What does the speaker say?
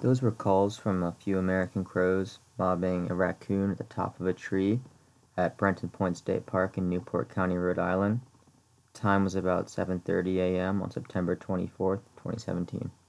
Those were calls from a few American crows mobbing a raccoon at the top of a tree at Brenton Point State Park in Newport County, Rhode Island. Time was about 7:30 a.m. on September 24th, 2017.